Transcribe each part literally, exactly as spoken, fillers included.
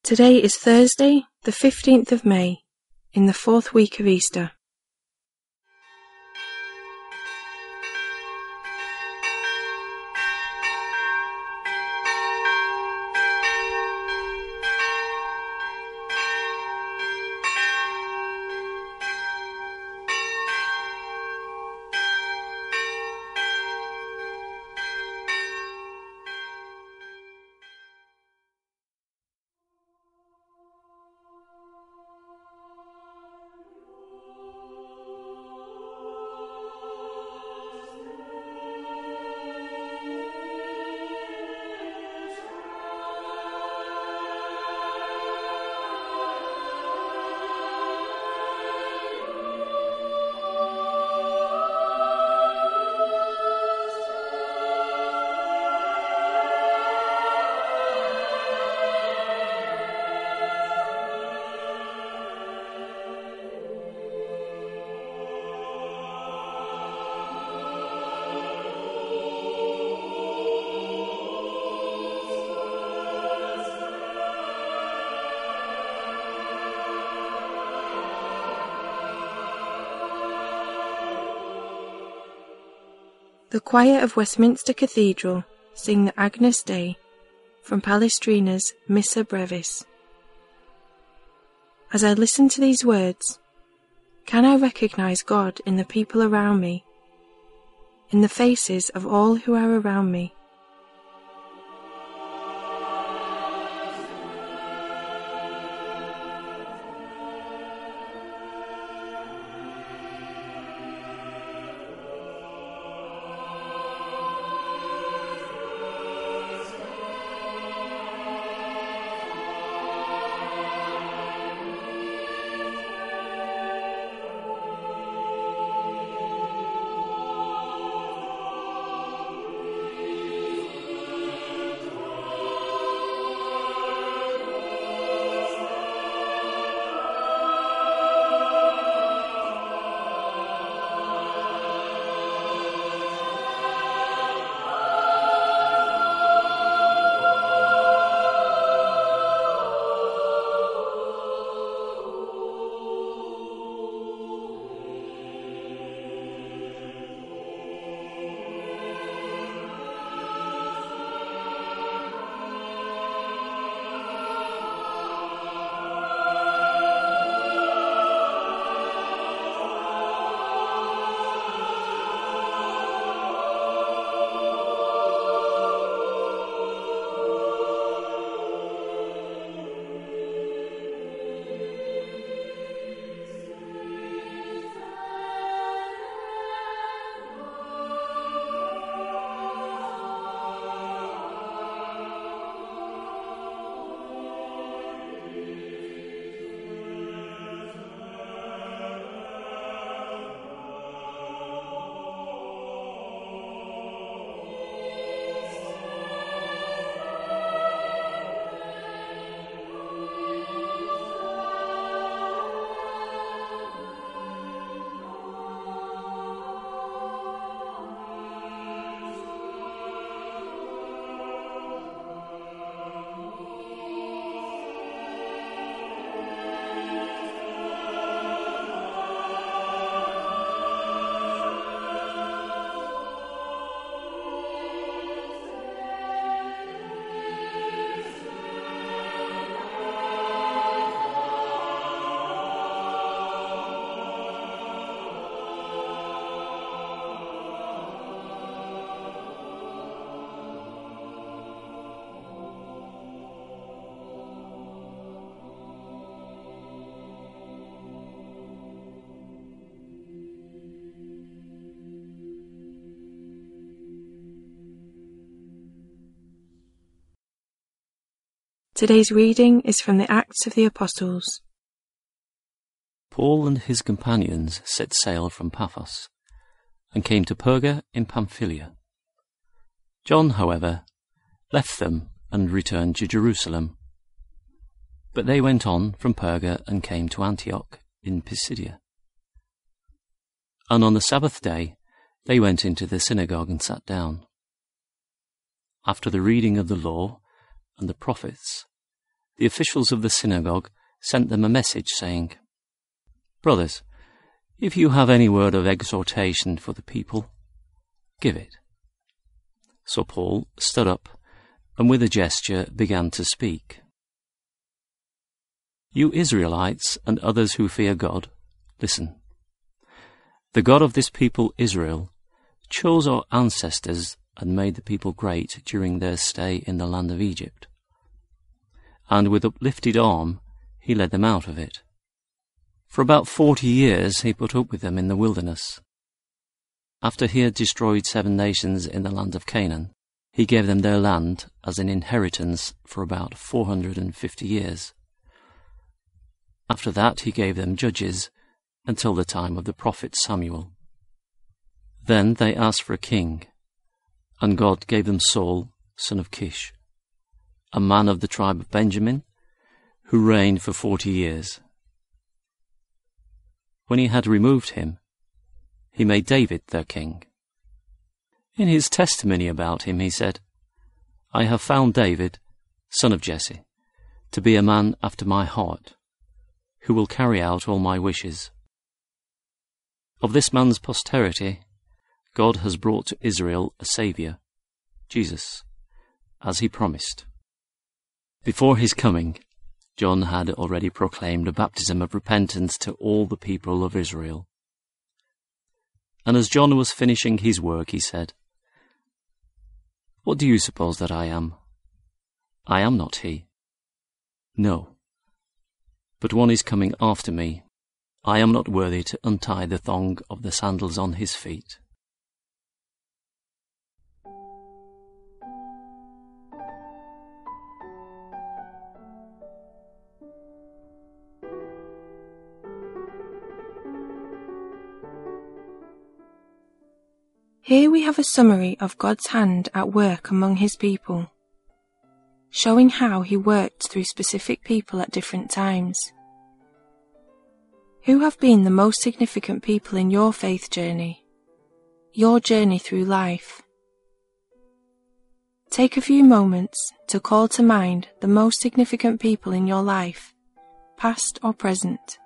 Today is Thursday, the fifteenth of May, in the fourth week of Easter. The choir of Westminster Cathedral sing the Agnus Dei from Palestrina's Missa Brevis. As I listen to these words, can I recognize God in the people around me, in the faces of all who are around me? Today's reading is from the Acts of the Apostles. Paul and his companions set sail from Paphos and came to Perga in Pamphylia. John, however, left them and returned to Jerusalem. But they went on from Perga and came to Antioch in Pisidia. And on the Sabbath day they went into the synagogue and sat down. After the reading of the law and the prophets, the officials of the synagogue sent them a message saying, "Brothers, if you have any word of exhortation for the people, give it." So Paul stood up and with a gesture began to speak. "You Israelites and others who fear God, listen. The God of this people Israel chose our ancestors and made the people great during their stay in the land of Egypt. And with uplifted arm he led them out of it. For about forty years he put up with them in the wilderness. After he had destroyed seven nations in the land of Canaan, he gave them their land as an inheritance for about four hundred and fifty years. After that he gave them judges until the time of the prophet Samuel. Then they asked for a king, and God gave them Saul, son of Kish, a man of the tribe of Benjamin, who reigned for forty years. When he had removed him, he made David their king. In his testimony about him he said, 'I have found David, son of Jesse, to be a man after my heart, who will carry out all my wishes.' Of this man's posterity, God has brought to Israel a Saviour, Jesus, as he promised." Before his coming, John had already proclaimed a baptism of repentance to all the people of Israel. And as John was finishing his work, he said, "What do you suppose that I am? I am not he. No, but one is coming after me. I am not worthy to untie the thong of the sandals on his feet." Here we have a summary of God's hand at work among his people, showing how he worked through specific people at different times. Who have been the most significant people in your faith journey, your journey through life? Take a few moments to call to mind the most significant people in your life, past or present.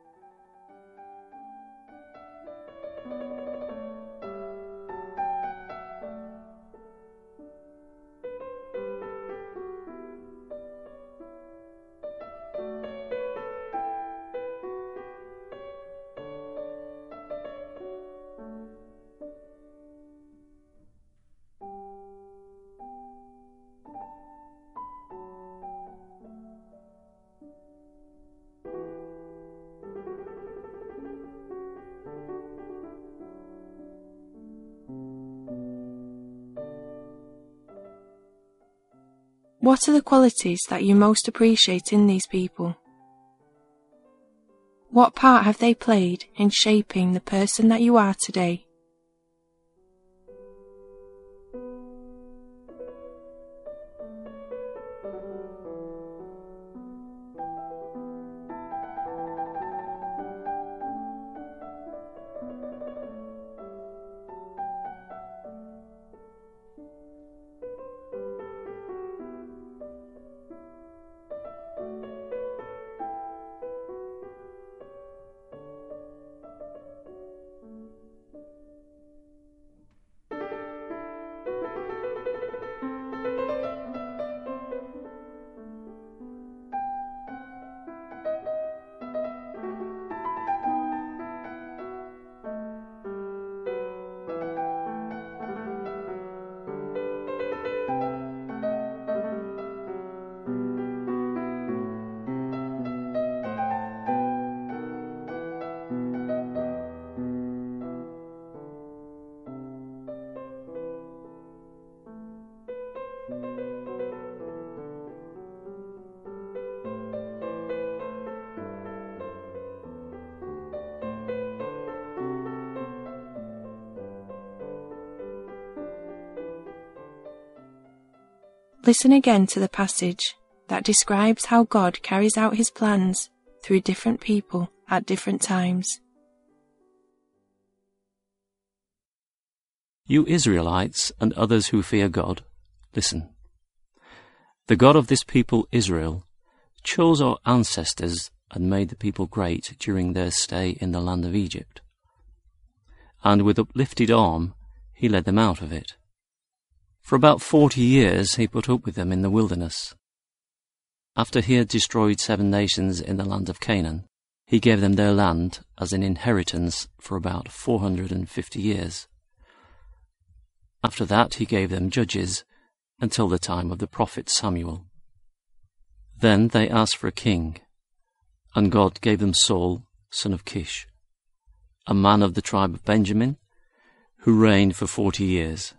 What are the qualities that you most appreciate in these people? What part have they played in shaping the person that you are today? Listen again to the passage that describes how God carries out his plans through different people at different times. "You Israelites and others who fear God, listen. The God of this people Israel chose our ancestors and made the people great during their stay in the land of Egypt. And with uplifted arm he led them out of it. For about forty years he put up with them in the wilderness. After he had destroyed seven nations in the land of Canaan, he gave them their land as an inheritance for about four hundred and fifty years. After that he gave them judges until the time of the prophet Samuel. Then they asked for a king, and God gave them Saul, son of Kish, a man of the tribe of Benjamin, who reigned for forty years.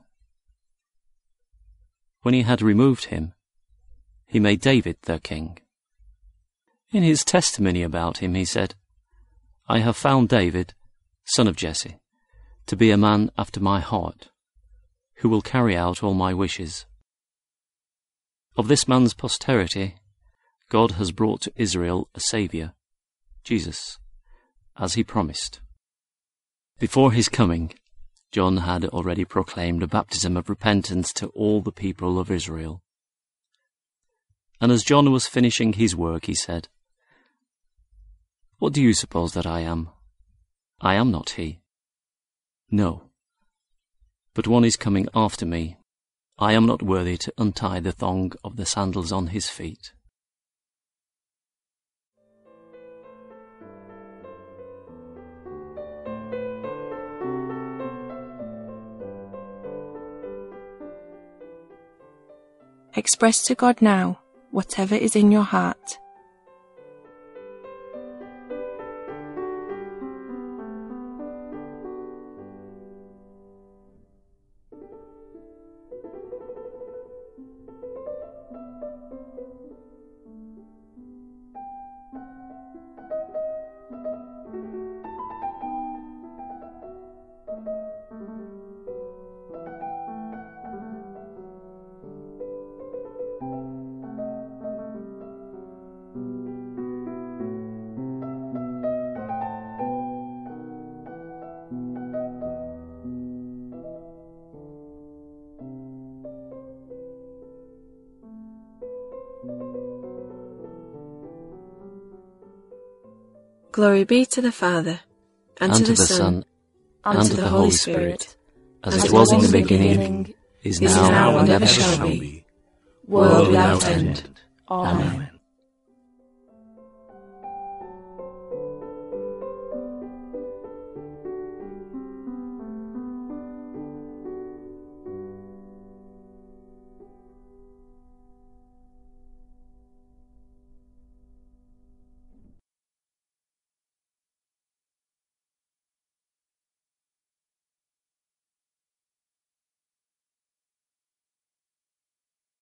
When he had removed him, he made David their king. In his testimony about him he said, I have found David, son of Jesse, to be a man after my heart, who will carry out all my wishes. Of this man's posterity, God has brought to Israel a Saviour, Jesus, as he promised. Before his coming, John had already proclaimed a baptism of repentance to all the people of Israel. And as John was finishing his work, he said, What do you suppose that I am? I am not he. No, but one is coming after me. I am not worthy to untie the thong of the sandals on his feet. Express to God now whatever is in your heart. Glory be to the Father, and, and to the, the Son, and, and to the Holy Spirit, as, as it was in the beginning, beginning is, now, is now, and ever shall be, world without end. Amen.